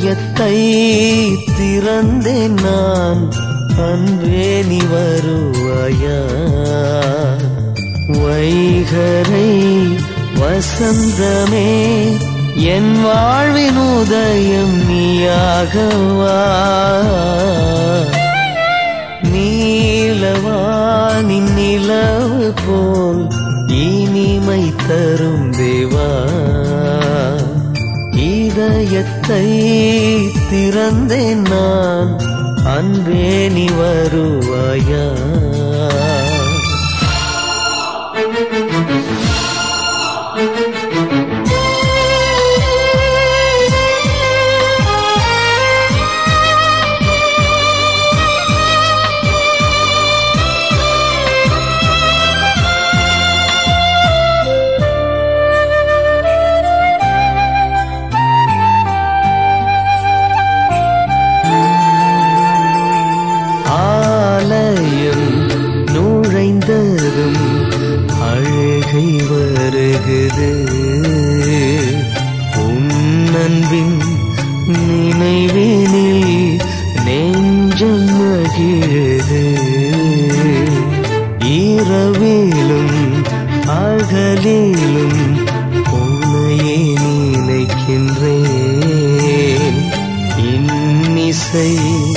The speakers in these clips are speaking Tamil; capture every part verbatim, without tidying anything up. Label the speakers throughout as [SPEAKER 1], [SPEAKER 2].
[SPEAKER 1] இதயத்தை திறந்தேன் நான், அன்பே நீ வருவாயா? வைகரை வசந்தமே என் வாழ்வின் உதயம் நீயாகவா? நீலவானின் நிலவு போல் இனிமை தரும் தேவா, இதயத்தை திறந்தேன் நான், அன்பே நீ வருவாயா? அழுகை வருகுது, உன்னன்பின் நினைவினில் நெஞ்சம் மகிழுது. இரவிலும் அகலிலும் உன்னையே நினைக்கின்றேன். இன்னிசை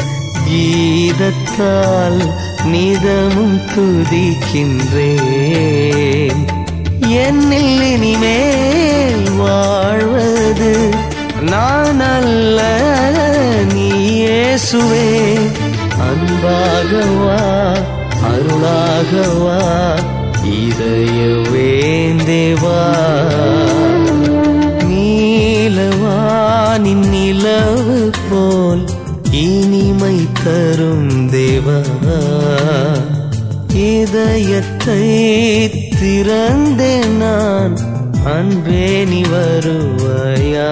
[SPEAKER 1] கீதத்தால் நிதமும் துதிக்கின்றேன். என்னில் இனிமேல் வாழ்வது நான் அல்ல, நீ இயேசுவே. அன்பாகவா அருளாகவா இதய வேந்தேவா? நீலவானின் நிலவு போல் இனிமை தரும் தேவா, இதயத்தை திறந்தேன் நான், அன்பே நீ வருவாயா?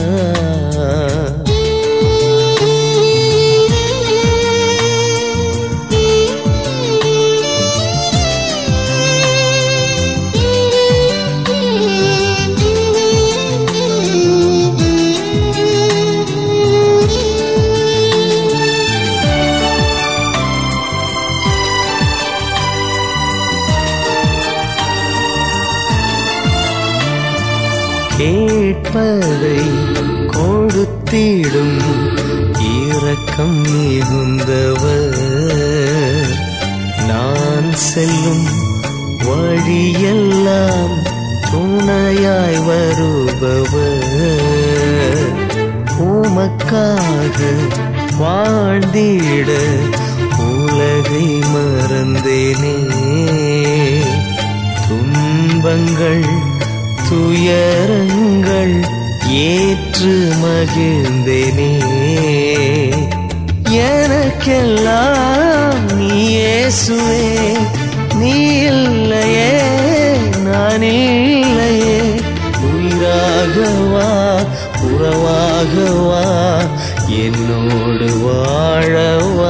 [SPEAKER 1] கேட்பதை கொடுத்திடும் இரக்கம் மிகுந்தவர், நான் செல்லும் வழியெல்லாம் துணையாய் வருபவர். உமக்காக வாழ்ந்திட உலகை மறந்தேனே, துன்பங்கள் துயரங்கள் ஏற்று மகிழ்ந்தேனே. எனக்கெல்லாம் நீ இயேசுவே, நீ இல்லையே நான் இல்லையே. உயிராகவா உறவாகவா என்னோடு வாழவா?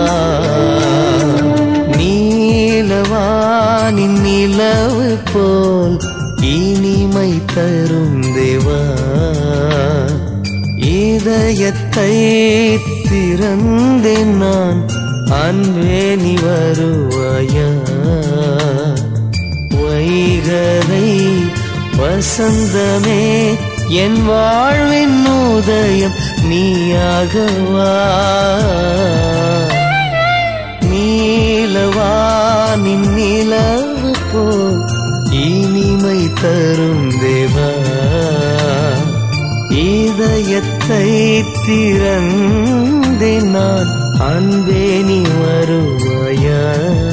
[SPEAKER 1] நீலவானின் நிலவு போல் இனிமை தரும் தேவா, இதயத்தை திறந்தேன் நான், அன்பே நீ வருவாயா? வைகரை வசந்தமே என் வாழ்வின் உதயம் நீயாகவா? நீலவானின் நிலவு போல் இனிமை தரும் தேவா, இதயத்தை திறந்தேன் நான், அன்பே நீ வருவாயா?